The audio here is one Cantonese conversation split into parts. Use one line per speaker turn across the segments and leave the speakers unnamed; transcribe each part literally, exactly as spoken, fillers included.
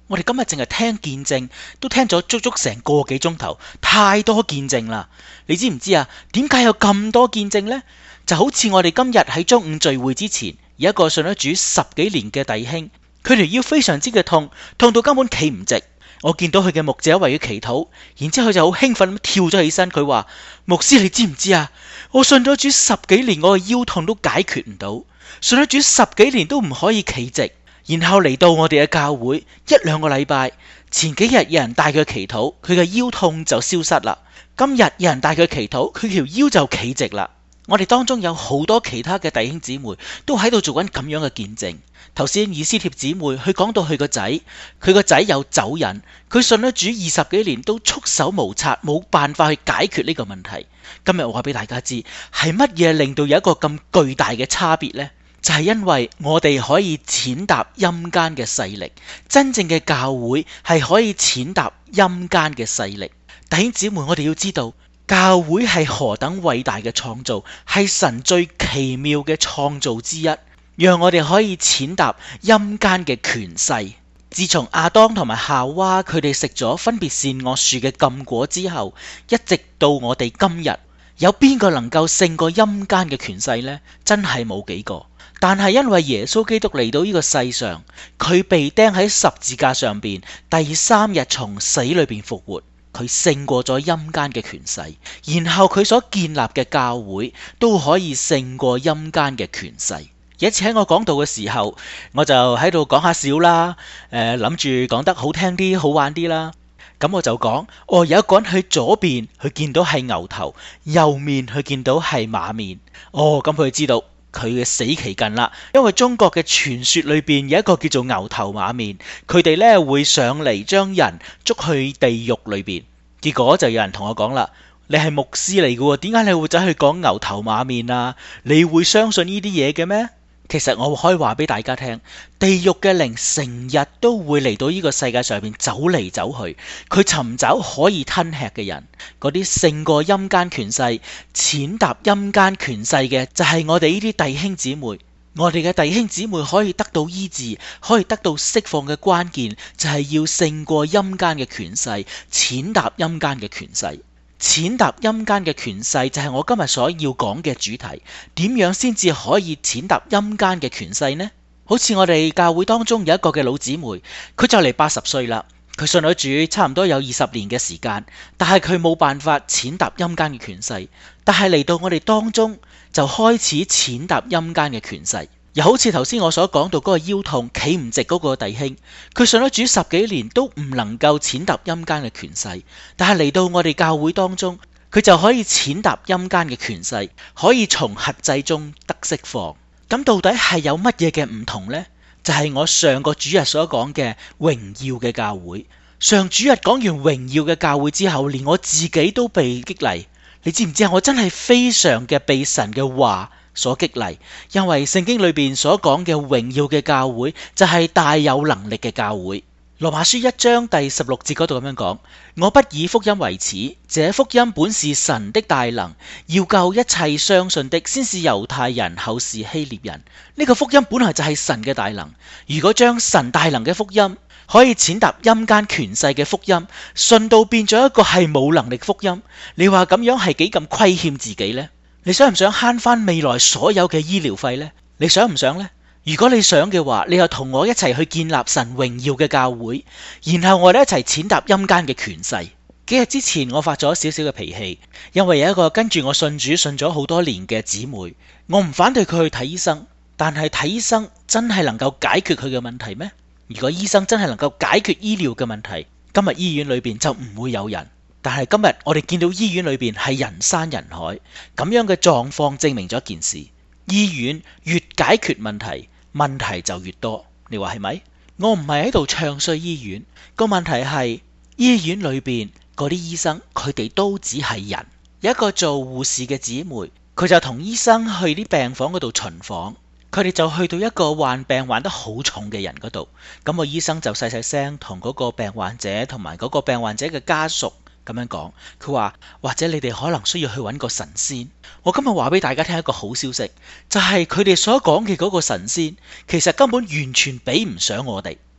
我哋今日淨係聽見證都聽咗足足成個幾鐘頭，太多見證啦。你知唔知啊？點解有咁多見證呢？就好似我哋今日喺中午聚會之前，有一個信咗主十幾年嘅弟兄，佢條腰非常之嘅痛，痛到根本企唔直。我見到佢嘅牧者為佢祈禱，然之後佢就好興奮咁跳咗起身，佢話：牧師，你知唔知啊？我信咗主十幾年，我嘅腰痛都解決唔到，信咗主十幾年都唔可以企直。然後嚟到我哋嘅教會一兩個禮拜，前幾日有人帶佢祈禱，佢嘅腰痛就消失啦。今日有人帶佢祈禱，佢條腰就企直啦。我哋當中有好多其他嘅弟兄姊妹都喺度做緊咁樣嘅見證。頭先以斯帖姊妹佢講到佢個仔，佢個仔有酒癮，佢信咗主二十幾年都束手無策，冇辦法去解決呢個問題。今日我話俾大家知，係乜嘢令到有一個咁巨大嘅差別呢？就係因為我哋可以踐踏陰間嘅勢力，真正嘅教會係可以踐踏陰間嘅勢力。弟兄姊妹，我哋要知道教會係何等偉大嘅創造，係神最奇妙嘅創造之一，讓我哋可以踐踏陰間嘅權勢。自從亞當同埋夏娃佢哋食咗分別善惡樹嘅禁果之後，一直到我哋今日，有邊個能夠勝過陰間嘅權勢呢？真係冇幾個。但係因為耶穌基督嚟到呢個世上，佢被釘喺十字架上邊，第三日從死裏邊復活，佢勝過咗陰間嘅權勢，然後佢所建立嘅教會都可以勝過陰間嘅權勢。有一次喺我講道嘅時候，我就喺度講下笑啦，誒諗住講得好聽啲、好玩啲啦。咁我就講，哦，有一個人去左邊，佢見到係牛頭；右面佢見到係馬面。哦，咁佢知道佢嘅死期近啦，因為中國嘅傳說裏邊有一個叫做牛頭馬面，佢哋呢會上嚟將人捉去地獄裏邊。結果就有人同我講啦：你係牧師嚟嘅喎，點解你會走去講牛頭馬面啊？你會相信呢啲嘢嘅咩？其實我可以話俾大家聽，地獄嘅靈成日都會嚟到呢個世界上面走嚟走去，佢尋找可以吞吃嘅人。嗰啲勝過陰間權勢、踐踏陰間權勢嘅，就係我哋呢啲弟兄姊妹。我哋嘅弟兄姊妹可以得到醫治，可以得到釋放嘅關鍵，就係要勝過陰間嘅權勢，踐踏陰間嘅權勢。踐踏陰間嘅權勢就係我今日所要講嘅主題。點樣先至可以踐踏陰間嘅權勢呢？好似我哋教會當中有一個嘅老姊妹，佢就嚟八十歲啦，佢信咗主差唔多有二十年嘅時間，但係佢冇辦法踐踏陰間嘅權勢。但係嚟到我哋當中就開始踐踏陰間嘅權勢。又好似頭先我所講到嗰個腰痛企唔直嗰個弟兄，佢信咗主十幾年都唔能夠踐踏陰間嘅權勢，但係嚟到我哋教會當中，佢就可以踐踏陰間嘅權勢，可以從轄制中得釋放。咁到底係有乜嘢嘅唔同呢？就係我上個主日所講嘅榮耀嘅教會。上主日講完榮耀嘅教會之後，連我自己都被激勵。你知唔知啊？我真係非常嘅被神嘅話所激勵，因為聖經裏邊所講嘅榮耀嘅教會就係大有能力嘅教會。羅馬書一章第十六節嗰度咁樣講：我不以福音為恥，這福音本是神的大能，要救一切相信的，先是猶太人，後是希臘人。呢個福音本來就係神嘅大能。如果將神大能嘅福音可以踐踏陰間權勢嘅福音，信到變咗一個係冇能力福音，你話咁樣係幾咁虧欠自己呢？你想唔想慳翻未來所有嘅醫療費呢？你想唔想呢？如果你想嘅話，你又同我一齊去建立神榮耀嘅教會，然後我哋一齊踐踏陰間嘅權勢。幾日之前我發咗少少嘅脾氣，因為有一個跟住我信主信咗好多年嘅姊妹，我唔反對佢去睇醫生，但係睇醫生真係能夠解決佢嘅問題咩？如果醫生真係能夠解決醫療嘅問題，今日醫院裏邊就唔會有人。但係今日我哋見到醫院裏邊係人山人海，咁樣嘅狀況證明咗一件事：醫院越解決問題，問題就越多。你話係咪？我唔係喺度唱衰醫院，個問題係醫院裏邊嗰啲醫生，佢哋都只係人。有一個做護士嘅姊妹，佢就同醫生去啲病房嗰度巡訪，佢哋就去到一個患病患得好重嘅人嗰度，咁個醫生就細細聲同嗰個病患者同埋嗰個病患者嘅家屬咁樣講，佢話或者你哋可能需要去揾個神仙。我今日話俾大家聽一個好消息，就係佢哋所講嘅嗰個神仙，其實根本完全比唔上我哋。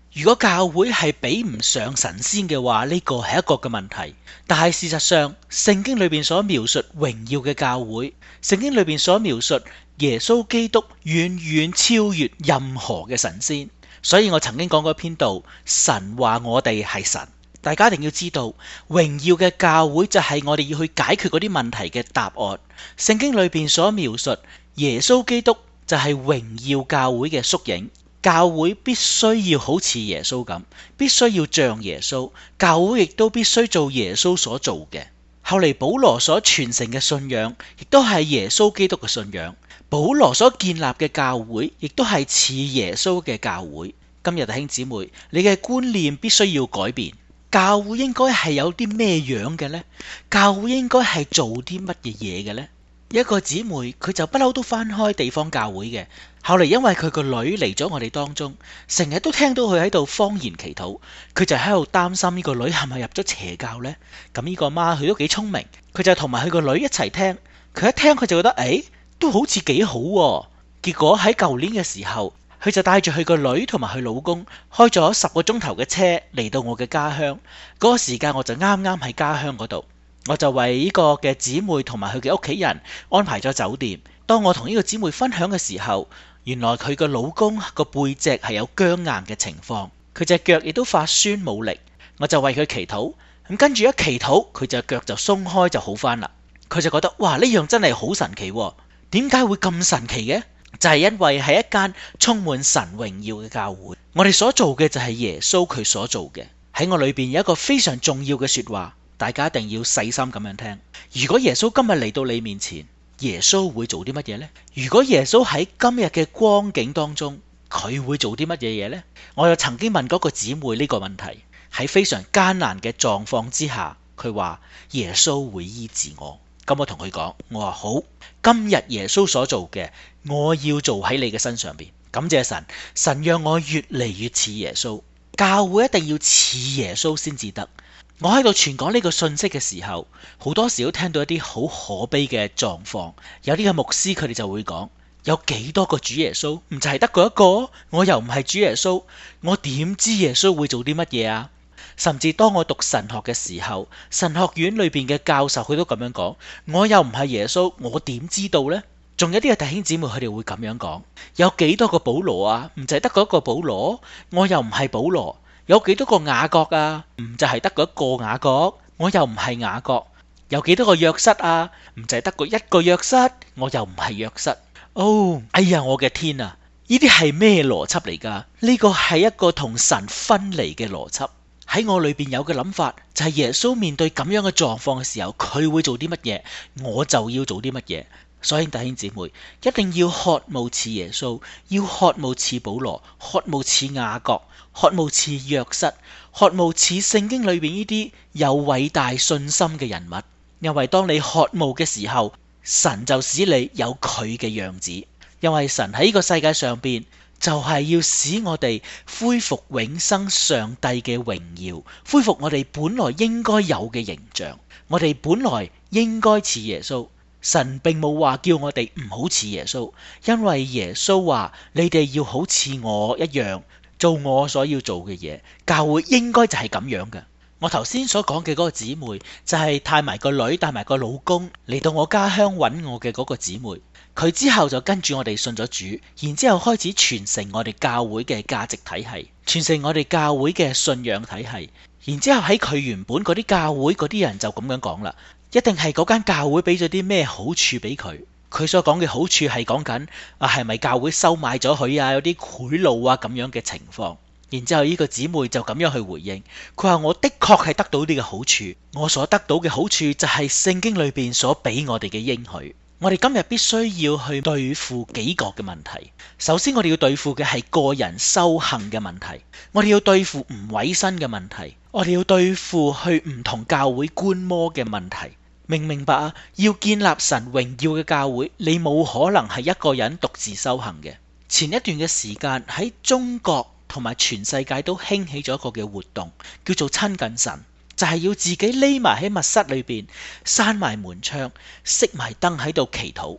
如果教會係比唔上神仙嘅話，呢個係一個嘅問題。但係事實上，聖經裏邊所描述榮耀嘅教會，聖經裏邊所描述耶穌基督遠遠超越任何嘅神仙。所以我曾經講過一篇道，神話我哋係神。大家一定要知道，榮耀嘅教會就係我哋要去解決嗰啲問題嘅答案。聖經裏邊所描述耶穌基督就係榮耀教會嘅縮影。教會必須要好似耶穌咁，必須要像耶穌。教會亦都必須做耶穌所做嘅。後嚟保羅所傳承嘅信仰，亦都係耶穌基督嘅信仰。保羅所建立嘅教會，亦都係似耶穌嘅教會。今日弟兄姊妹，你嘅觀念必須要改變。教會應該係有啲咩樣嘅呢？教會應該係做啲乜嘢嘢嘅呢？一個姊妹佢就不嬲都返開地方教會嘅，後嚟因為佢個女嚟咗我哋當中，成日都聽到佢喺度方言祈禱，佢就喺度擔心呢個女係咪入咗邪教呢？咁呢個媽佢都幾聰明，佢就同埋佢個女一齊聽，佢一聽佢就覺得誒，都好似幾好喎。結果喺舊年嘅時候，佢就帶住佢個女同埋佢老公開咗十個鐘頭嘅車嚟到我嘅家鄉。嗰個時間我就啱啱喺家鄉嗰度。我就為呢個嘅姊妹同埋佢嘅屋企人安排咗酒店。當我同呢個姊妹分享嘅時候，原來佢個老公個背脊係有僵硬嘅情況，佢隻腳亦都發酸冇力。我就為佢祈禱，咁跟住一祈禱，佢隻腳就鬆開就好返啦。佢就覺得哇，呢樣真係好神奇喎！點解會咁神奇嘅？就係因為係一間充滿神榮耀嘅教會。我哋所做嘅就係耶穌佢所做嘅。喺我裏邊有一個非常重要嘅說話，大家一定要細心咁樣聽。如果耶穌今日嚟到你面前，耶穌會做啲乜嘢呢？如果耶穌喺今日嘅光景當中，佢會做啲乜嘢嘢呢？我又曾經問嗰個姊妹呢個問題，喺非常艱難嘅狀況之下，佢話耶穌會醫治我。咁我同佢講，我話好，今日耶穌所做嘅，我要做喺你嘅身上邊。感謝神，神讓我越嚟越似耶穌。教會一定要似耶穌先至得。我喺度傳講呢個信息嘅時候，好多時都聽到一啲好可悲嘅狀況。有啲嘅牧師佢哋就會講，有幾多個主耶穌？唔就係得嗰一個？我又唔係主耶穌，我點知耶穌會做啲乜嘢啊？甚至當我讀神學嘅時候，神學院裏邊嘅教授佢都咁樣講，我又唔係耶穌，我點知道呢？仲有啲嘅弟兄姊妹佢哋會咁樣講，有幾多個保羅啊？唔就係得嗰一個保羅，我又唔係保羅。有幾多個雅各啊？唔就係得嗰一個雅各，我又唔係雅各。有幾多個約瑟啊？唔就係得個一個約瑟，我又唔係約瑟。哦，哎呀，我嘅天啊！呢啲係咩邏輯嚟噶？呢個係一個同神分離嘅邏輯。喺我裏邊有嘅諗法就係耶穌面對咁樣嘅狀況嘅時候，佢會做啲乜嘢，我就要做啲乜嘢。所以弟兄姊妹一定要渴慕似耶穌，要渴慕似保羅，渴慕似雅各，渴慕似約瑟，渴慕似聖經裏邊呢啲有偉大信心嘅人物。因為當你渴慕嘅時候，神就使你有佢嘅樣子。因為神喺呢個世界上邊就係要使我哋恢復永生上帝嘅榮耀，恢復我哋本來應該有嘅形象。我哋本來應該似耶穌。神並冇話叫我哋唔好似耶穌，因為耶穌話你哋要好似我一樣做我所要做嘅嘢。教會應該就係咁樣嘅。我頭先所講嘅嗰個姊妹就係帶埋個女帶埋個老公嚟到我家鄉揾我嘅嗰個姊妹，佢之後就跟住我哋信咗主，然之後開始傳承我哋教會嘅價值體系，傳承我哋教會嘅信仰體系。然之後喺佢原本嗰啲教會嗰啲人就咁樣講啦，一定係嗰間教會俾咗啲咩好處俾佢。佢所講嘅好處係講緊啊，係咪教會收買咗佢啊，有啲賄賂啊咁樣嘅情況。然之後呢個姊妹就咁樣去回應，佢話我的確係得到呢個好處，我所得到嘅好處就係聖經裏邊所俾我哋嘅應許。我哋今日必須要去對付幾個嘅問題。首先我哋要對付嘅係個人修行嘅問題，我哋要對付唔委身嘅問題，我哋要對付去唔同教會觀摩嘅問題。明唔明白啊？要建立神榮耀嘅教會，你冇可能係一個人獨自修行嘅。前一段嘅時間喺中國同埋全世界都興起咗一個嘅活動，叫做親近神，就係要自己匿埋喺密室裏邊，閂埋門窗，熄埋燈喺度祈禱。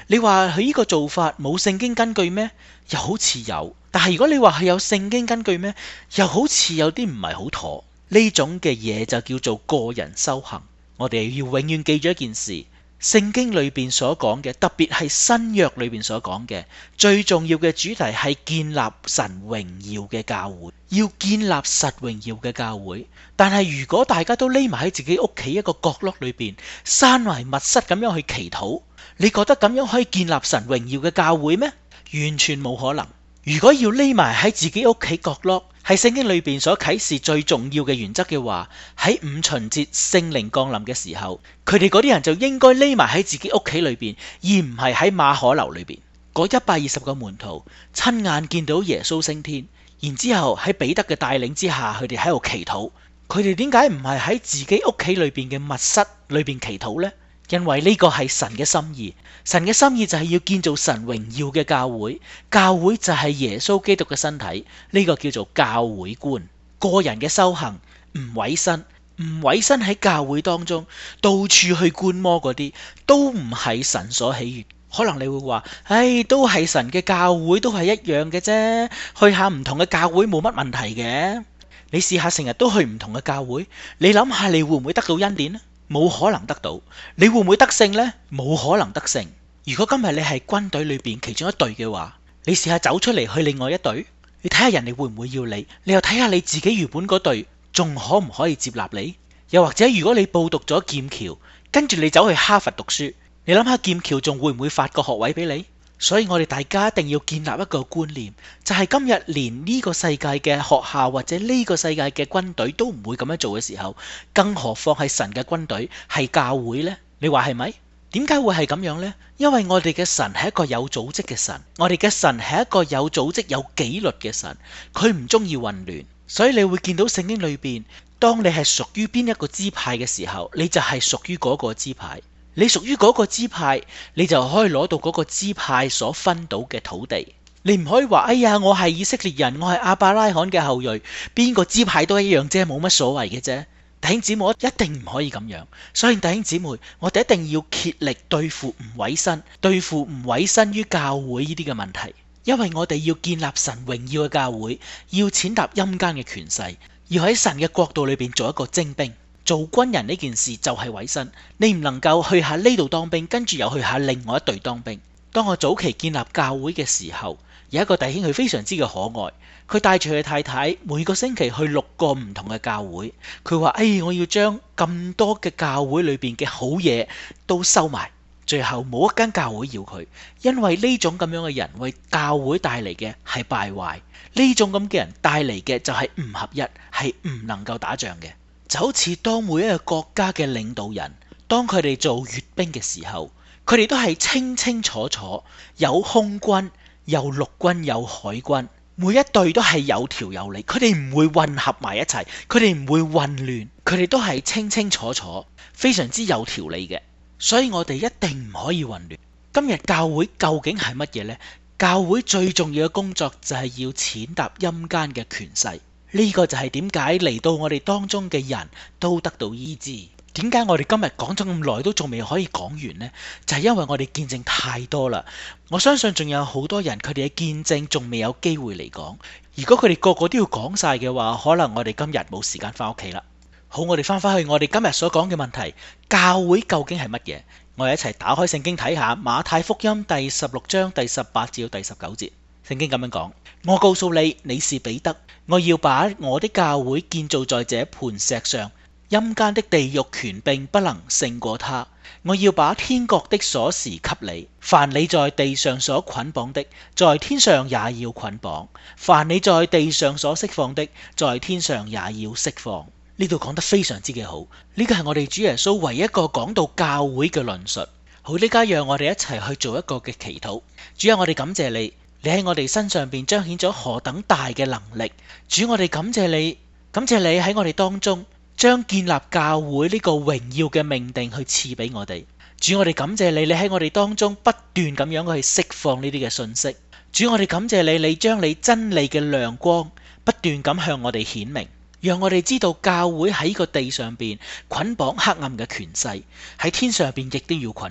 你話佢呢個做法冇聖經根據咩？又好似有。但係如果你話佢有聖經根據咩？又好似有啲唔係好妥。呢種嘅嘢就叫做個人修行。我哋要永遠記住一件事，聖經裏邊所講嘅，特別係新約裏邊所講嘅，最重要嘅主題係建立神榮耀嘅教會，要建立實榮耀嘅教會。但係如果大家都匿埋喺自己屋企一個角落裏邊，閂埋密室咁樣去祈禱，你覺得咁樣可以建立神榮耀嘅教會咩？完全冇可能。如果要匿埋喺自己屋企角落，係聖經裏邊所啟示最重要嘅原則嘅話，喺五旬節聖靈降臨嘅時候，佢哋嗰啲人就應該匿埋喺自己屋企裏邊，而唔係喺馬可樓裏邊。嗰一百二十個門徒親眼見到耶穌升天，然之後喺彼得嘅帶領之下，佢哋喺度祈禱。佢哋點解唔係喺自己屋企裏邊嘅密室裏邊祈禱呢？因為呢個係神嘅心意，神嘅心意就係要建造神榮耀嘅教會，教會就係耶穌基督嘅身體，呢個叫做教會觀。個人嘅修行唔委身，唔委身喺教會當中到處去觀摩嗰啲，都唔係神所喜悅。可能你會話，唉，都係神嘅教會，都係一樣嘅啫，去下唔同嘅教會冇乜問題嘅。你試下成日都去唔同嘅教會，你諗下你會唔會得到恩典呢？冇可能得到。你會唔會得勝呢？冇可能得勝。如果今日你係軍隊裏邊其中一隊嘅話，你試下走出嚟去另外一隊，你睇下人哋會唔會要你？你又睇下你自己原本嗰隊仲可唔可以接納你？又或者如果你報讀咗劍橋，跟住你走去哈佛讀書，你諗下劍橋仲會唔會發個學位俾你？所以我哋大家一定要建立一個觀念，就係今日連呢個世界嘅學校或者呢個世界嘅軍隊都唔會咁樣做嘅時候，更何況係神嘅軍隊，係教會呢？你話係咪？點解會係咁樣呢？因為我哋嘅神係一個有組織嘅神，我哋嘅神係一個有組織有紀律嘅神，佢唔中意混亂。所以你會見到聖經裏邊，當你係屬於邊一個支派嘅時候，你就係屬於嗰個支派。你屬於嗰個支派，你就可以攞到嗰個支派所分到嘅土地。你唔可以話，哎呀，我係以色列人，我係亞伯拉罕嘅後裔，邊個支派都一樣啫，冇乜所謂嘅啫。弟兄姊妹，一定唔可以咁樣。所以弟兄姊妹，我哋一定要竭力對付唔委身，對付唔委身於教會呢啲嘅問題。因為我哋要建立神榮耀嘅教會，要踐踏陰間嘅權勢，要喺神嘅國度裏邊做一個精兵。做軍人呢件事就係委身，你唔能夠去下呢度當兵，跟住又去下另外一隊當兵。當我早期建立教會嘅時候，有一個弟兄佢非常之嘅可愛，佢帶住佢太太每個星期去六個唔同嘅教會。佢話：哎，我要將咁多嘅教會裏邊嘅好嘢都收埋。最後冇一間教會要佢，因為呢種咁樣嘅人為教會帶嚟嘅係敗壞，呢種咁嘅人帶嚟嘅就係唔合一，係唔能夠打仗嘅。就好似當每一個國家嘅領導人，當佢哋做閱兵嘅時候，佢哋都係清清楚楚，有空軍、有陸軍、有海軍，每一隊都係有條有理，佢哋唔會混合埋一齊，佢哋唔會混亂，佢哋都係清清楚楚，非常之有條理嘅。所以我哋一定唔可以混亂。今日教會究竟係乜嘢呢？教會最重要嘅工作就係要踐踏陰間嘅權勢。呢個就係點解嚟到我哋當中嘅人都得到醫治。點解我哋今日講咗咁耐都仲未可以講完呢？就係因為我哋見證太多啦。我相信仲有好多人佢哋嘅見證仲未有機會嚟講。如果佢哋個個都要講晒嘅話，可能我哋今日冇時間翻屋企啦。好，我哋翻返去我哋今日所講嘅問題，教會究竟係乜嘢？我哋一齊打開聖經睇下馬太福音第十六章第十八至到第十九節。聖經咁樣講：我告訴你，你是彼得，我要把我的教會建造在這磐石上，陰間的地獄權柄不能勝過他。我要把天國的鎖匙給你，凡你在地上所捆綁的，在天上也要捆綁；凡你在地上所釋放的，在天上也要釋放。呢度講得非常之嘅好，呢個係我哋主耶穌唯一一個講到教會嘅論述。好，呢家讓我哋一齊去做一個嘅祈禱。主啊，我哋感謝你。你喺我哋身上邊彰顯咗何等大嘅能力。主，我哋感謝你，感謝你喺我哋當中將建立教會呢個榮耀嘅命定去賜俾我哋。主，我哋感謝你，你喺我哋當中不斷咁樣去釋放呢啲嘅信息。主，我哋感謝你，你將你真理嘅亮光不斷咁向我哋顯明，讓我哋知道教會喺個地上邊捆綁黑暗嘅權勢，喺天上邊亦都要捆綁。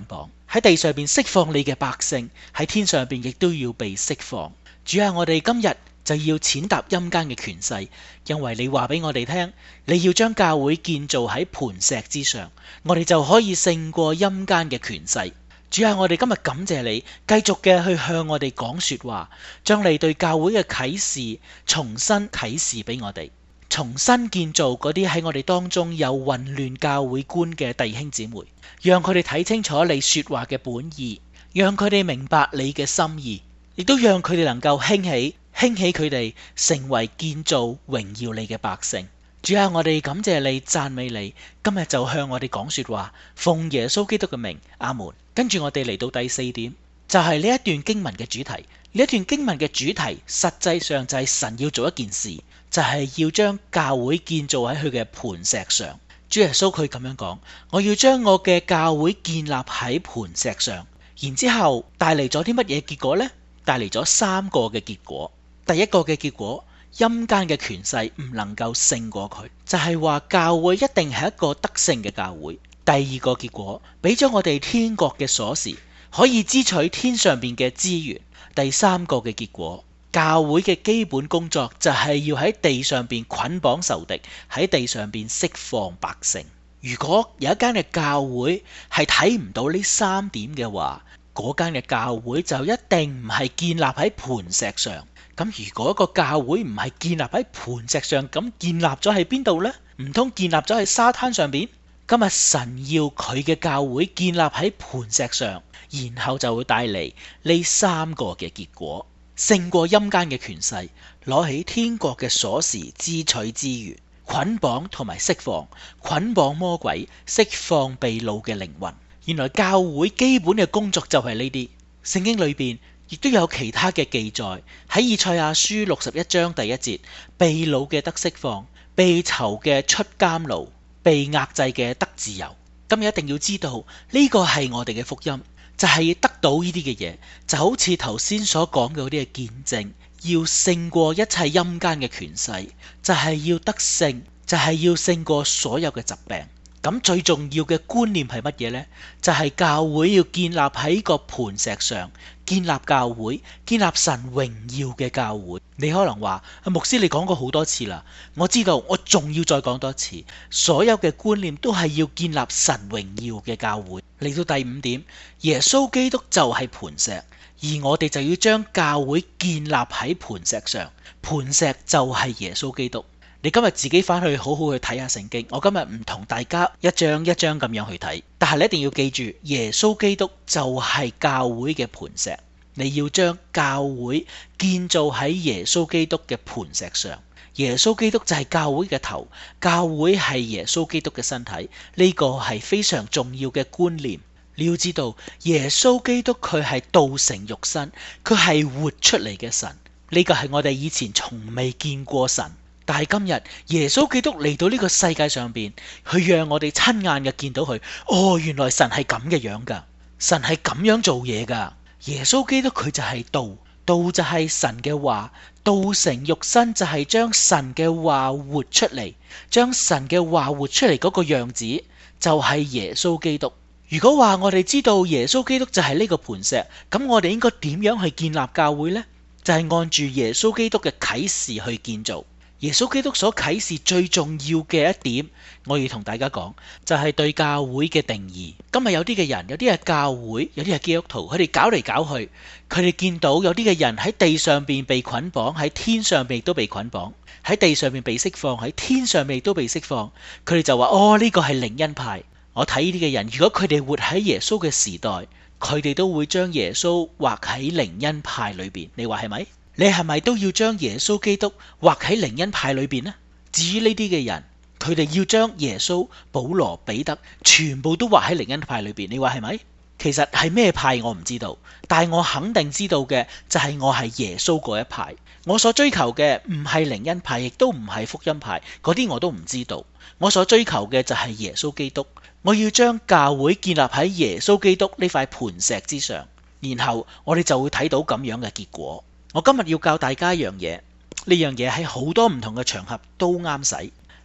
喺地上邊釋放你嘅百姓，喺天上邊亦都要被釋放。主啊，我哋今日就要踐踏陰間嘅權勢，因為你話俾我哋聽，你要將教會建造喺磐石之上，我哋就可以勝過陰間嘅權勢。主啊，我哋今日感謝你，繼續嘅去向我哋講說話，將你對教會嘅啟示重新啟示俾我哋，重新建造嗰啲喺我哋當中有混亂教會觀嘅弟兄姊妹，讓佢哋睇清楚你說話嘅本意，讓佢哋明白你嘅心意，亦都讓佢哋能夠興起興起佢哋成為建造榮耀你嘅百姓。主啊，我哋感謝你，讚美你，今日就向我哋講說話，奉耶穌基督嘅名，阿門。跟住我哋嚟到第四點，就係呢一段經文嘅主題。呢一段經文嘅主題實際上就係神要做一件事，就係要將教會建造喺佢嘅磐石上。主耶穌佢咁樣講，我要將我嘅教會建立喺磐石上，然之後帶嚟咗啲乜嘢結果呢？帶嚟咗三個嘅結果。第一個嘅結果，陰間嘅權勢唔能夠勝過佢，就係話教會一定係一個得勝嘅教會。第二個結果，俾咗我哋天國嘅鎖匙，可以支取天上邊嘅資源。第三個嘅結果，教會嘅基本工作就係要喺地上邊捆綁仇敵，喺地上邊釋放百姓。如果有一間嘅教會係睇唔到呢三點嘅話，嗰間嘅教會就一定唔係建立喺磐石上。咁如果一個教會唔係建立喺磐石上，咁建立咗喺邊度呢？唔通建立咗喺沙灘上邊？今日神要佢嘅教會建立喺磐石上，然後就會帶嚟呢三個嘅結果：勝過陰間嘅權勢，攞起天國嘅鎖匙支取資源，捆綁同埋釋放，捆綁魔鬼，釋放被擄嘅靈魂。原來教會基本嘅工作就係呢啲。聖經裏邊亦都有其他嘅記載，喺以賽亞書六十一章第一節，被擄嘅得釋放，被囚嘅出監牢，被壓制嘅得自由。今日一定要知道呢個係我哋嘅福音，就係得到呢啲嘅嘢，就好似頭先所講嘅嗰啲嘅見證，要勝過一切陰間嘅權勢，就係要得勝，就係要勝過所有嘅疾病。咁最重要嘅觀念係乜嘢呢？就係教會要建立喺個磐石上，建立教會，建立神榮耀嘅教會。你可能話，牧師你講過好多次啦，我知道，我仲要再講多次。所有嘅觀念都係要建立神榮耀嘅教會。嚟到第五點，耶穌基督就係磐石，而我哋就要將教會建立喺磐石上。磐石就係耶穌基督。你今日自己翻去好好去睇下聖經，我今日唔同大家一章一章咁樣去睇，但係你一定要記住，耶穌基督就係教會嘅磐石。你要將教會建造喺耶穌基督嘅磐石上。耶穌基督就係教會嘅頭，教會係耶穌基督嘅身體，呢個係非常重要嘅觀念。你要知道，耶穌基督佢係道成肉身，佢係活出嚟嘅神，呢個係我哋以前從未見過神。但係今日耶穌基督嚟到呢個世界上邊，去讓我哋親眼嘅見到佢。哦，原來神係咁嘅樣噶，神係咁樣做嘢噶。耶穌基督佢就係道，道就係神嘅話，道成肉身就係將神嘅話活出嚟，將神嘅話活出嚟嗰個樣子就係耶穌基督。如果話我哋知道耶穌基督就係呢個磐石，咁我哋應該點樣去建立教會呢？就係按住耶穌基督嘅啟示去建造。耶穌基督所啟示最重要嘅一點，我要同大家講，就係對教會嘅定義。今日有啲嘅人，有啲係教會，有啲係基督徒，佢哋搞嚟搞去，佢哋見到有啲嘅人喺地上邊被捆綁，喺天上邊都被捆綁，喺地上邊被釋放，喺天上邊都被釋放。佢哋就話：哦，呢個係靈恩派。我睇呢啲嘅人，如果佢哋活喺耶穌嘅時代，佢哋都會將耶穌畫喺靈恩派裏邊。你話係咪？你係咪都要將耶穌基督畫喺靈恩派裏邊呢？至於呢啲嘅人，佢哋要將耶穌、保羅、彼得全部都畫喺靈恩派裏邊。你話係咪？其實係咩派我唔知道，但係我肯定知道嘅就係我係耶穌嗰一派。我所追求嘅唔係靈恩派，亦都唔係福音派，嗰啲我都唔知道。我所追求嘅就係耶穌基督。我要將教會建立喺耶穌基督呢塊磐石之上，然後我哋就會睇到咁樣嘅結果。我今日要教大家一樣嘢，呢樣嘢喺好多唔同嘅場合都啱使。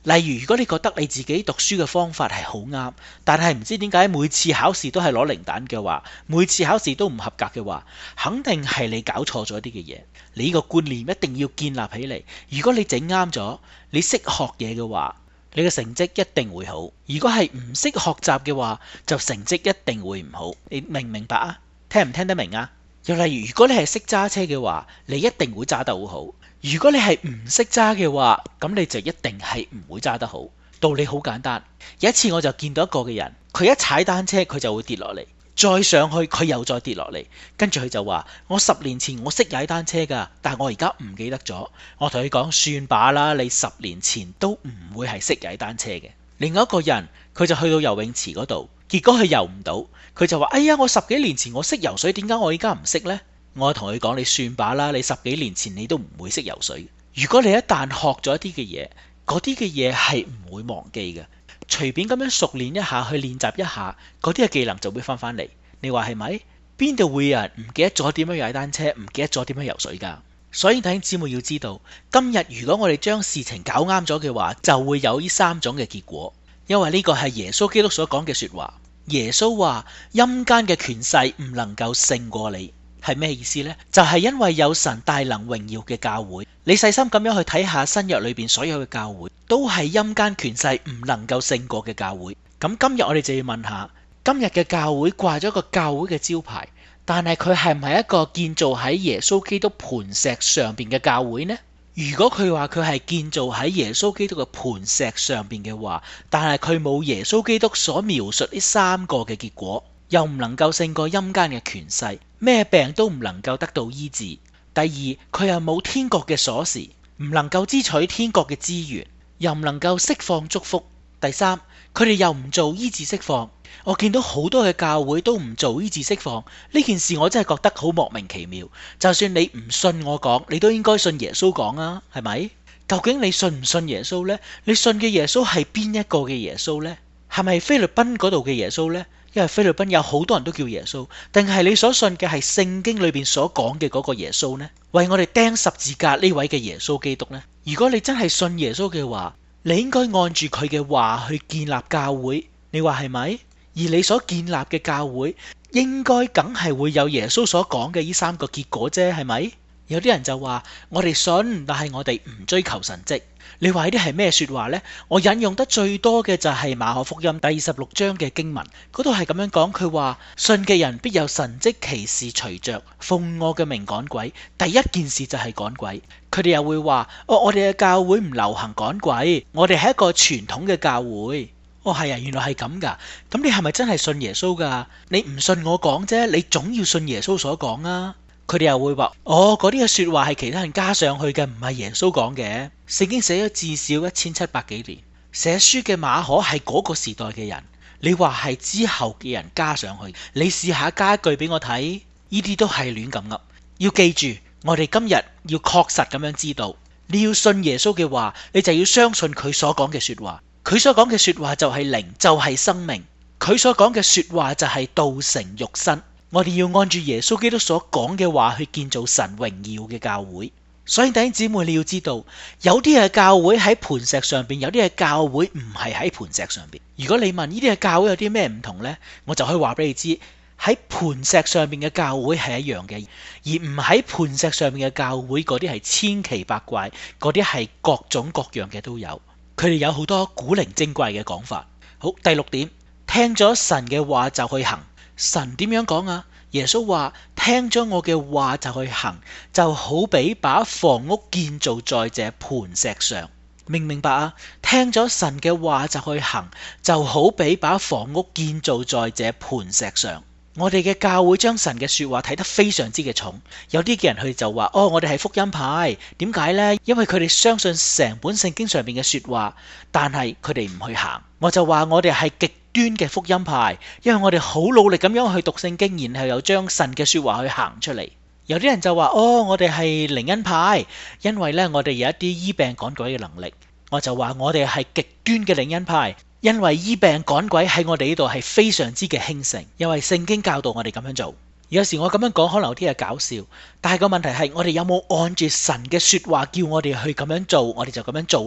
例如，如果你覺得你自己讀書嘅方法係好啱，但係唔知點解每次考試都係攞零蛋嘅話，每次考試都唔合格嘅話，肯定係你搞錯咗啲嘅嘢。你呢個觀念一定要建立起嚟。如果你整啱咗，你識學嘢嘅話，你嘅成績一定會好。如果係唔識學習嘅話，就成績一定會唔好。你明唔明白啊？聽唔聽得明啊？又例如，如果你係識揸車嘅話，你一定會揸得好好。如果你係唔識揸嘅話，咁你就一定係唔會揸得好。道理好簡單。有一次我就見到一個嘅人，佢一踩單車佢就會跌落嚟，再上去佢又再跌落嚟，跟住佢就話：我十年前我識踩單車㗎，但係我而家唔記得咗。我同佢講：算把啦，你十年前都唔會係識踩單車嘅。另外一個人佢就去到游泳池嗰度，結果佢游唔到，佢就話：哎呀，我十幾年前我識游水，點解我而家唔識呢？我同佢講：你算把啦，你十幾年前你都唔會識游水。如果你一旦學咗一啲嘅嘢，嗰啲嘅嘢係唔會忘記嘅。隨便咁樣熟練一下，去練習一下，嗰啲嘅技能就會翻返嚟。你話係咪？邊度會有人唔記得咗點樣踩單車，唔記得咗點樣游水㗎？所以弟兄姊妹要知道，今日如果我哋將事情搞啱咗嘅話，就會有呢三種嘅結果。因為呢個係耶穌基督所講嘅說話。耶穌話：陰間嘅權勢唔能夠勝過你。係咩意思呢？就係因為有神大能榮耀嘅教會。你細心咁樣去睇下新約裏邊所有嘅教會，都係陰間權勢唔能夠勝過嘅教會。咁今日我哋就要問下，今日嘅教會掛咗個教會嘅招牌，但係佢係唔係一個建造喺耶穌基督磐石上邊嘅教會呢？如果佢話佢係建造喺耶穌基督嘅磐石上邊嘅話，但係佢冇耶穌基督所描述呢三個嘅結果，又唔能夠勝過陰間嘅權勢，咩病都唔能夠得到醫治。第二，佢又冇天國嘅鎖匙，唔能夠支取天國嘅資源，又唔能夠釋放祝福。第三，佢哋又唔做醫治釋放。我見到好多嘅教會都唔做醫治釋放，呢件事我真係覺得好莫名其妙。就算你唔信我講，你都應該信耶穌講啊，係咪？究竟你信唔信耶穌呢？你信嘅耶穌係邊一個嘅耶穌呢？係咪菲律賓嗰度嘅耶穌呢？因為菲律賓有好多人都叫耶穌，定係你所信嘅係聖經裏邊所講嘅嗰個耶穌呢？為我哋釘十字架呢位嘅耶穌基督呢？如果你真係信耶穌嘅話，你應該按住佢嘅話去建立教會，你話係咪？而你所建立嘅教會應該梗係會有耶穌所講嘅呢三個結果啫，係咪？有啲人就話我哋信，但係我哋唔追求神蹟。你話呢啲係咩說話呢？我引用得最多嘅就係馬可福音第二十六章嘅經文，嗰度係咁樣講，佢話信嘅人必有神蹟奇事隨着，奉我嘅名趕鬼。第一件事就係趕鬼。佢哋又會話：哦，我哋嘅教會唔流行趕鬼，我哋係一個傳統嘅教會。哦，係啊，原來係咁噶。咁你係咪真係信耶穌噶？你唔信我講啫，你總要信耶穌所講啊。佢哋又會話：哦，嗰啲嘅說話係其他人加上去嘅，唔係耶穌講嘅。聖經寫咗至少一千七百幾年，寫書嘅馬可係嗰個時代嘅人，你話係之後嘅人加上去，你試下加一句俾我睇，呢啲都係亂咁噏。要記住，我哋今日要確實咁樣知道，你要信耶穌嘅話，你就要相信佢所講嘅說話。佢所講嘅說話就係靈，就係生命。佢所講嘅說話就係道成肉身。我哋要按住耶穌基督所講嘅話去建造神榮耀嘅教會。所以弟兄姊妹，你要知道，有啲嘅教會喺磐石上邊，有啲嘅教會唔係喺磐石上邊。如果你問呢啲嘅教會有啲咩唔同呢？我就可以話俾你知，喺磐石上邊嘅教會係一樣嘅，而唔喺磐石上面嘅教會嗰啲係千奇百怪，嗰啲係各種各樣嘅都有。佢哋有好多古靈精怪嘅講法。好，第六點，聽咗神嘅話就去行。神點樣講啊？耶穌話：聽咗我嘅話就去行，就好比把房屋建造在這磐石上。明唔明白啊？聽咗神嘅話就去行，就好比把房屋建造在這磐石上。我哋嘅教會將神嘅說話睇得非常之嘅重，有啲嘅人佢就話：哦，我哋係福音派。點解呢？因為佢哋相信成本聖經上面嘅說話，但係佢哋唔去行。我就話我哋係極端嘅福音派，因為我哋好努力咁樣去讀聖經，然後又將神嘅說話去行出嚟。有啲人就話：哦，我哋係靈恩派，因為呢，我哋有一啲醫病趕鬼嘅能力。我就話我哋係極端嘅靈恩派。因為醫病趕鬼喺我哋呢度係非常之嘅興盛，因為聖經教導我哋咁樣做。有時我咁樣講可能有啲係搞笑，但係個問題係我哋有冇按住神嘅說話叫我哋去咁樣做，我哋就咁樣做呢？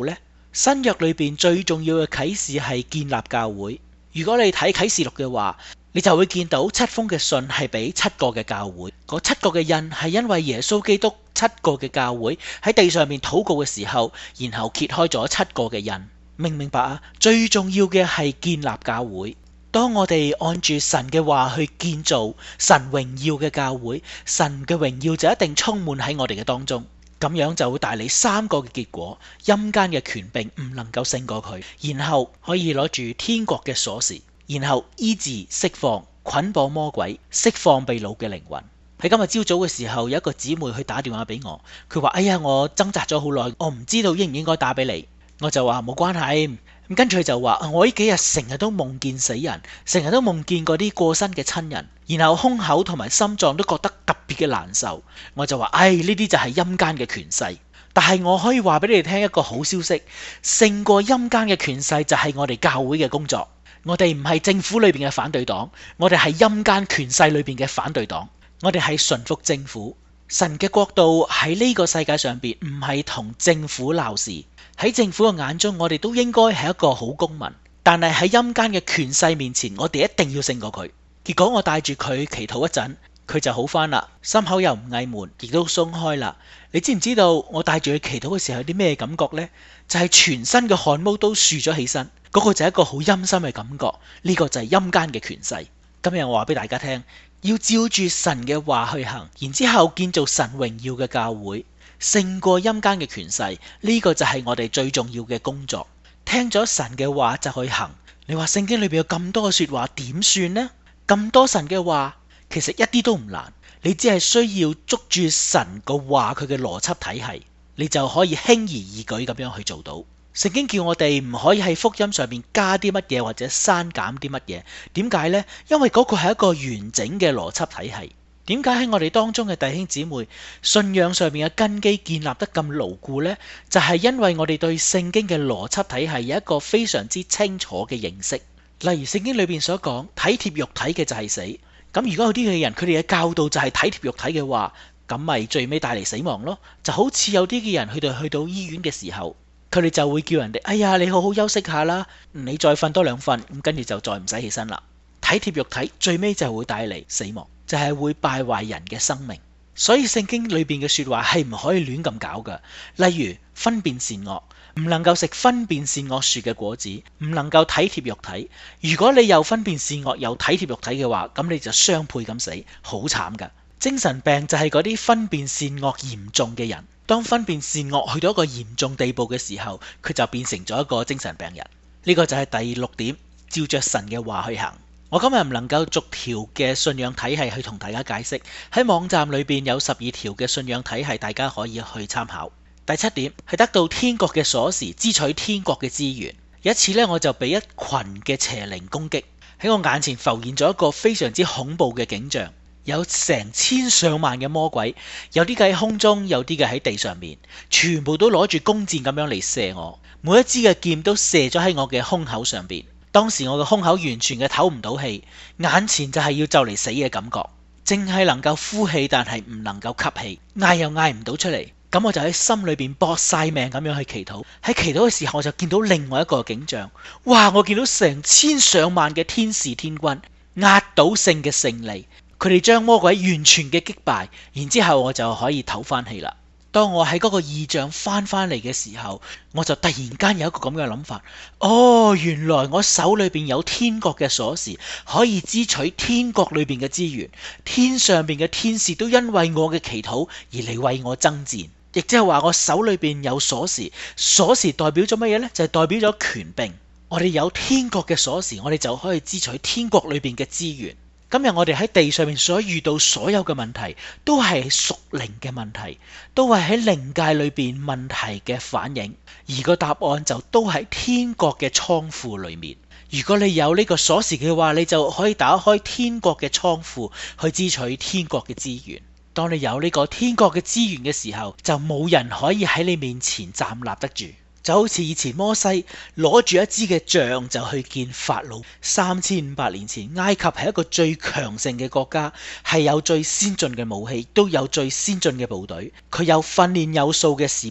新約裏邊最重要嘅啟示係建立教會。如果你睇啟示錄嘅話，你就會見到七封嘅信係俾七個嘅教會，嗰七個嘅印係因為耶穌基督七個嘅教會喺地上面禱告嘅時候，然後揭開咗七個嘅印。明唔明白啊？最重要嘅係建立教會。當我哋按住神嘅話去建造神榮耀嘅教會，神嘅榮耀就一定充滿喺我哋嘅當中。咁樣就會帶嚟三個嘅結果：陰間嘅權柄唔能夠勝過佢，然後可以攞住天國嘅鎖匙，然後醫治釋放捆綁魔鬼，釋放被擄嘅靈魂。喺今日朝早嘅時候，有一個姊妹去打電話俾我，佢話：哎呀，我掙扎咗好耐，我唔知道應唔應該打俾你。我就話冇關係。咁跟住佢就話：我呢幾日成日都夢見死人，成日都夢見嗰啲過身嘅親人，然後胸口同埋心臟都覺得特別嘅難受。我就話：唉，呢啲就係陰間嘅權勢。但係我可以話俾你哋聽一個好消息，勝過陰間嘅權勢就係我哋教會嘅工作。我哋唔係政府裏邊嘅反對黨，我哋係陰間權勢裏邊嘅反對黨。我哋係順服政府。神嘅國度喺呢個世界上邊唔係同政府鬧事。喺政府嘅眼中，我哋都應該係一個好公民，但係喺陰間嘅權勢面前，我哋一定要勝過佢。結果我帶住佢祈禱一陣，佢就好返啦，心口又唔翳悶，亦都鬆開啦。你知唔知道我帶住佢祈禱嘅時候有啲咩感覺呢？就係全身嘅汗毛都豎咗起身，嗰個就係一個好陰森嘅感覺。呢個就係陰間嘅權勢。今日我話俾大家聽，要照住神嘅話去行，然之後建造神榮耀嘅教會，勝過陰間嘅權勢。呢個就係我哋最重要嘅工作。聽咗神嘅話就去行。你話聖經裏邊有咁多嘅說話點算呢？咁多神嘅話其實一啲都唔難，你只係需要捉住神嘅話，佢嘅邏輯體系，你就可以輕而易舉咁樣去做到。聖經叫我哋唔可以喺福音上面加啲乜嘢或者刪減啲乜嘢。點解呢？因為嗰個係一個完整嘅邏輯體系。點解喺我哋當中嘅弟兄姊妹信仰上面嘅根基建立得咁牢固呢？就係因為我哋對聖經嘅邏輯體系有一個非常之清楚嘅認識。例如聖經裏邊所講，體貼肉體嘅就係死。咁如果有啲嘅人佢哋嘅教導就係體貼肉體嘅話，咁咪最尾帶嚟死亡咯。就好似有啲嘅人佢哋去到醫院嘅時候，佢哋就會叫人哋：哎呀，你好好休息下啦，你再瞓多兩瞓，咁跟住就再唔使起身啦。體貼肉體最尾就會帶嚟死亡，就係會敗壞人嘅生命。所以聖經裏邊嘅說話係唔可以亂咁搞噶。例如分辨善惡，唔能夠食分辨善惡樹嘅果子，唔能夠體貼肉體。如果你又分辨善惡又體貼肉體嘅話，咁你就雙倍咁死，好慘噶。精神病就係嗰啲分辨善惡嚴重嘅人。當分辨善惡去到一個嚴重地步嘅時候，佢就變成咗一個精神病人。呢個就係第六點，照着神嘅話去行。我今日唔能夠逐條嘅信仰體系去同大家解釋，喺網站裏邊有十二條嘅信仰體系，大家可以去參考。第七點係得到天國嘅鎖匙，支取天國嘅資源。有一次呢，我就俾一群嘅邪靈攻擊，喺我眼前浮現咗一個非常之恐怖嘅景象，有成千上萬嘅魔鬼，有啲嘅喺空中，有啲嘅喺地上面，全部都攞住弓箭咁樣嚟射我，每一支嘅箭都射咗喺我嘅胸口上邊。當時我嘅胸口完全嘅唞唔到氣，眼前就係要就嚟死嘅感覺，淨係能夠呼氣，但係唔能夠吸氣，嗌又嗌唔到出嚟。咁我就喺心裏邊搏晒命咁樣去祈禱。喺祈禱嘅時候，我就見到另外一個景象，哇！我見到成千上萬嘅天使天軍，壓倒性嘅勝利，佢哋將魔鬼完全嘅擊敗，然之後我就可以唞翻氣啦。當我喺嗰個異象翻返嚟嘅時候，我就突然間有一個咁嘅諗法，哦，原來我手裏邊有天國嘅鎖匙，可以支取天國裏邊嘅資源，天上邊嘅天使都因為我嘅祈禱而嚟為我爭戰，亦即係話我手裏邊有鎖匙，鎖匙代表咗乜嘢呢？就係代表咗權柄。我哋有天國嘅鎖匙，我哋就可以支取天國裏邊嘅資源。今日我哋喺地上面所遇到所有嘅問題，都係屬靈嘅問題，都係喺靈界裏邊問題嘅反應，而個答案就都喺天國嘅倉庫裏面。如果你有呢個鎖匙嘅話，你就可以打開天國嘅倉庫去支取天國嘅資源。當你有呢個天國嘅資源嘅時候，就冇人可以喺你面前站立得住。就好似以前摩西攞住一支嘅杖就去見法老。三千五百年前，埃及係一個最強盛嘅國家，係有最先進嘅武器，都有最先進嘅部隊，佢有訓練有素嘅士兵。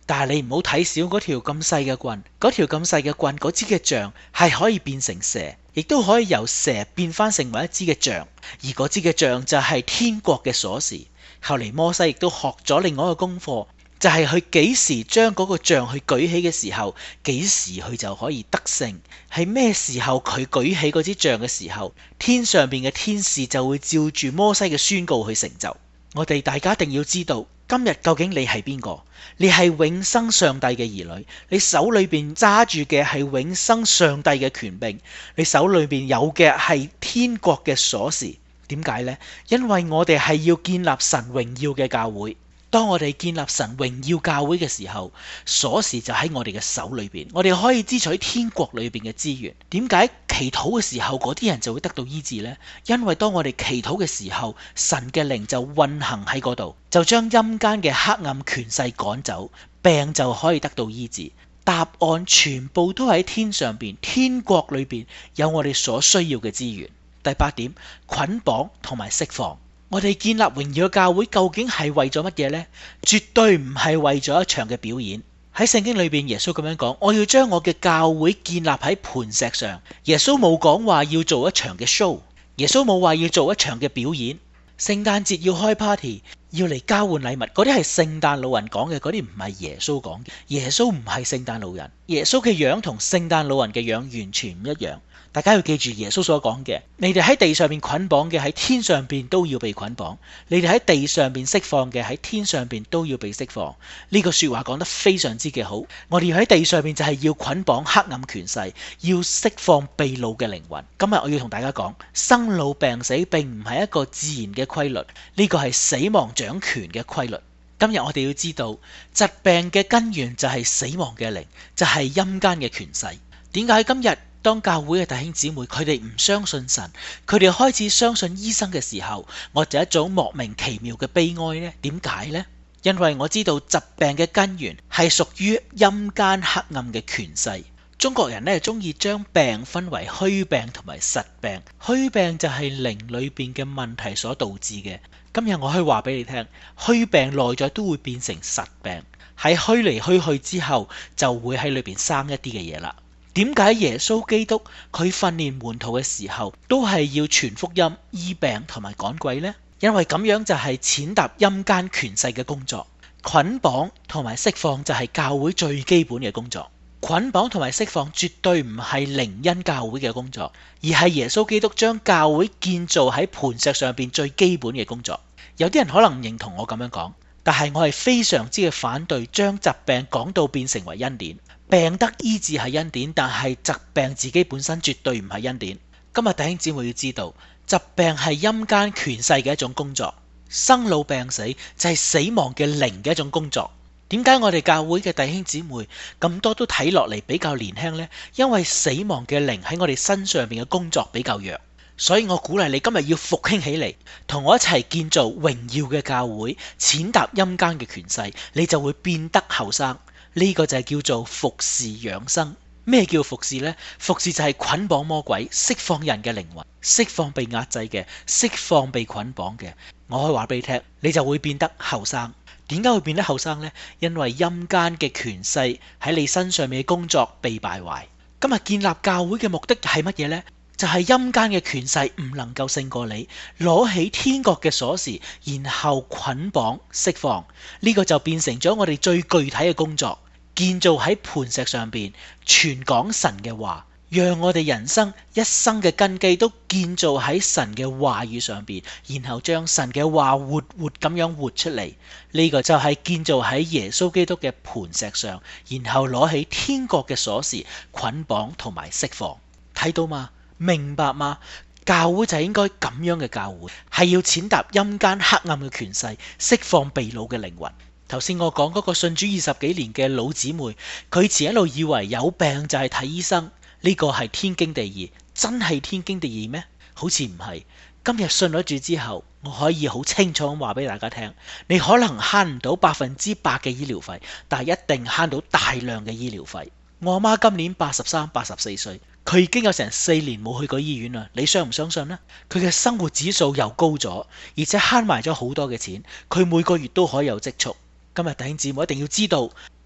但係你唔好睇小嗰條咁細嘅棍，嗰條咁細嘅棍，嗰支嘅杖係可以變成蛇，亦都可以由蛇變翻成為一支嘅杖，而嗰支嘅杖就係天國嘅鎖匙。後嚟摩西亦都學咗另外一個功課，就係佢幾時將嗰個杖去舉起嘅時候，幾時佢就可以得勝。係咩時候佢舉起嗰支杖嘅時候，天上邊嘅天使就會照住摩西嘅宣告去成就。我哋大家一定要知道，今日究竟你係邊個？你係永生上帝嘅兒女，你手裏邊揸住嘅係永生上帝嘅權柄，你手裏邊有嘅係天國嘅鎖匙。點解呢？因為我哋係要建立神榮耀嘅教會。當我哋建立神榮耀教會嘅時候，鎖匙就喺我哋嘅手裏邊，我哋可以支取天國裏邊嘅資源。點解祈禱嘅時候嗰啲人就會得到醫治呢？因為當我哋祈禱嘅時候，神嘅靈就運行喺嗰度，就將陰間嘅黑暗權勢趕走，病就可以得到醫治。答案全部都喺天上邊，天國裏邊有我哋所需要嘅資源。第八點，捆綁同埋釋放。我哋建立榮耀嘅教會究竟係為咗乜嘢呢？絕對唔係為咗一場嘅表演。喺聖經裏邊，耶穌咁樣講：我要將我嘅教會建立喺磐石上。耶穌冇講話要做一場嘅 show， 耶穌冇話要做一場嘅表演。聖誕節要開 party， 要嚟交換禮物，嗰啲係聖誕老人講嘅，嗰啲唔係耶穌講嘅。耶穌唔係聖誕老人，耶穌嘅樣同聖誕老人嘅樣完全唔一樣。大家要記住耶穌所講嘅，你哋喺地上面捆綁嘅喺天上邊都要被捆綁，你哋喺地上邊釋放嘅喺天上邊都要被釋放。呢個說話講得非常之嘅好。我哋要喺地上面就係要捆綁黑暗權勢，要釋放被擄嘅靈魂。今日我要同大家講，生老病死並唔係一個自然嘅規律，呢個係死亡掌權嘅規律。今日我哋要知道，疾病嘅根源就係死亡嘅靈，就係陰間嘅權勢。點解今日當教會嘅弟兄姊妹佢哋唔相信神，佢哋開始相信醫生嘅時候，我就一種莫名其妙嘅悲哀呢？點解呢？因為我知道疾病嘅根源係屬於陰間黑暗嘅權勢。中國人呢中意將病分為虛病同埋實病，虛病就係靈裏邊嘅問題所導致嘅。今日我可以話俾你聽，虛病內在都會變成實病，喺虛嚟虛去之後，就會喺裏邊生一啲嘅嘢啦。點解耶穌基督佢訓練門徒嘅時候都係要傳福音、醫病同埋趕鬼呢？因為咁樣就係踐踏陰間權勢嘅工作。捆綁同埋釋放就係教會最基本嘅工作。捆綁同埋釋放絕對唔係靈恩教會嘅工作，而係耶穌基督將教會建造喺磐石上邊最基本嘅工作。有啲人可能唔認同我咁樣講，但係我係非常之嘅反對將疾病講到變成為恩典。病得醫治係恩典，但係疾病自己本身絕對唔係恩典。今日弟兄姊妹要知道，疾病係陰間權勢嘅一種工作，生老病死就係死亡嘅靈嘅一種工作。點解我哋教會嘅弟兄姊妹咁多都睇落嚟比較年輕呢？因為死亡嘅靈喺我哋身上面嘅工作比較弱，所以我鼓勵你今日要復興起嚟，同我一齊建造榮耀嘅教會，踐踏陰間嘅權勢，你就會變得後生。呢個就係叫做服侍養生。咩叫服侍呢？服侍就係捆綁魔鬼，釋放人嘅靈魂，釋放被壓制嘅，釋放被捆綁嘅。我可以話俾你聽，你就會變得後生。點解會變得後生呢？因為陰間嘅權勢喺你身上面嘅工作被敗壞。今日建立教會嘅目的係乜嘢呢？就係陰間嘅權勢唔能夠勝過你，攞起天國嘅鎖匙，然後捆綁釋放。呢個就變成咗我哋最具體嘅工作，建造喺磐石上邊，傳講神嘅話，讓我哋人生一生嘅根基都建造喺神嘅話語上邊，然後將神嘅話活活咁樣活出嚟。呢個就係建造喺耶穌基督嘅磐石上，然後攞起天國嘅鎖匙，捆綁同埋釋放。睇到嗎？明白嗎？教會就應該咁樣嘅教會，係要踐踏陰間黑暗嘅權勢，釋放被擄嘅靈魂。頭先我講嗰個信主二十幾年嘅老姊妹，佢前一路以為有病就係睇醫生，呢個係天經地義，真係天經地義咩？好似唔係。今日信咗主之後，我可以好清楚咁話俾大家聽，你可能慳唔到百分之百嘅醫療費，但係一定慳到大量嘅醫療費。我阿媽今年八十三、八十四歲，佢已經有成四年冇去過醫院啦。你相唔相信呢？佢嘅生活指數又高咗，而且慳埋咗好多嘅錢，佢每個月都可以有積蓄。今日弟兄姊妹一定要知道，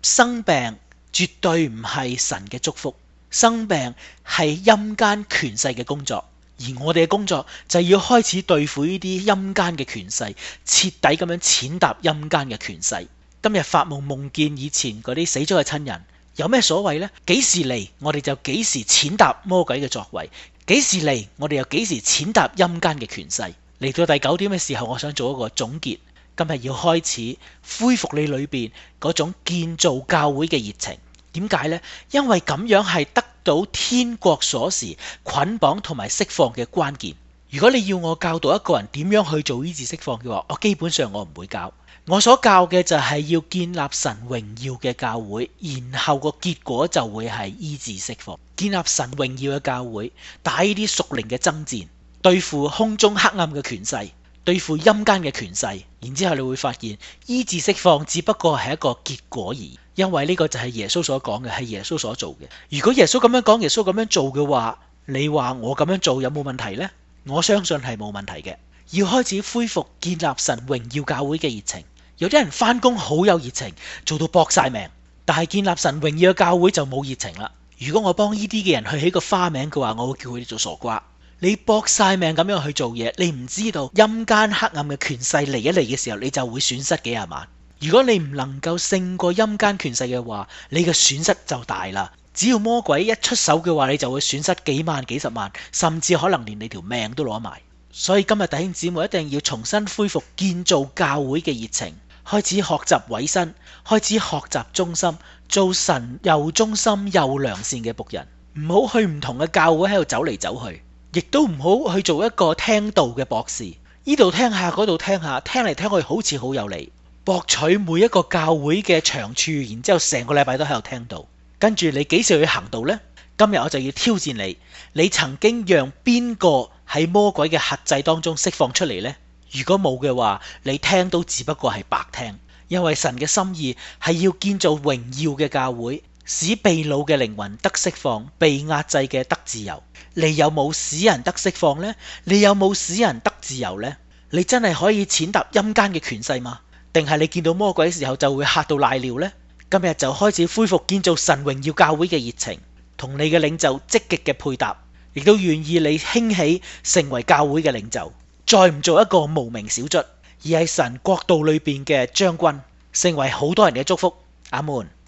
生病絕對唔係神嘅祝福，生病係陰間權勢嘅工作，而我哋嘅工作就要開始對付呢啲陰間嘅權勢，徹底咁樣踐踏陰間嘅權勢。今日發夢夢見以前嗰啲死咗嘅親人，有咩所謂呢？幾時嚟我哋就幾時踐踏魔鬼嘅作為，幾時嚟我哋又幾時踐踏陰間嘅權勢。嚟到第九點嘅時候，我想做一個總結。今日要開始恢復你裏邊嗰種建造教會嘅熱情。點解呢？因為咁樣係得到天國鎖匙捆綁同埋釋放嘅關鍵。如果你要我教導一個人點樣去做醫治釋放嘅話，我基本上我唔會教。我所教嘅就係要建立神榮耀嘅教會，然後個結果就會係醫治釋放。建立神榮耀嘅教會，打呢啲屬靈嘅爭戰，對付空中黑暗嘅權勢，對付陰間嘅權勢。然之後你會發現醫治釋放只不過係一個結果而已，因為呢個就係耶穌所講嘅，係耶穌所做嘅。如果耶穌咁樣講，耶穌咁樣做嘅話，你話我咁樣做有冇問題呢？我相信係冇問題嘅。要開始恢復建立神榮耀教會嘅熱情。有啲人翻工好有熱情，做到搏晒命，但係建立神榮耀嘅教會就冇熱情啦。如果我幫呢啲嘅人去起個花名嘅話，我會叫佢哋做傻瓜。你搏晒命咁樣去做嘢，你唔知道陰間黑暗嘅權勢嚟一嚟嘅時候，你就會損失幾廿萬。如果你唔能夠勝過陰間權勢嘅話，你嘅損失就大啦。只要魔鬼一出手嘅話，你就會損失幾萬幾十萬，甚至可能連你條命都攞埋。所以今日弟兄姊妹一定要重新恢復建造教會嘅熱情，開始學習委身，開始學習忠心，做神又忠心又良善嘅僕人。唔好去唔同嘅教會喺度走嚟走去，亦都唔好去做一個聽道嘅博士，呢度聽下嗰度聽下，聽嚟聽去好似好有理，博取每一個教會嘅長處，然之後成個禮拜都喺度聽道。跟住你幾時去行道呢？今日我就要挑戰你，你曾經讓邊個喺魔鬼嘅轄制當中釋放出嚟呢？如果冇嘅話，你聽都只不過係白聽，因為神嘅心意係要建造榮耀嘅教會，使被擄嘅靈魂得釋放，被壓制嘅得自由。你有冇使人得釋放呢？你有冇使人得自由呢？你真係可以踐踏陰間嘅權勢嗎？定係你見到魔鬼嘅時候就會嚇到瀨尿呢？今日就開始恢復建造神榮耀教會嘅熱情，同你嘅領袖積極嘅配搭，亦都願意你興起成為教會嘅領袖，再唔做一個無名小卒，而係神國度裏邊嘅將軍，成為好多人嘅祝福。阿門。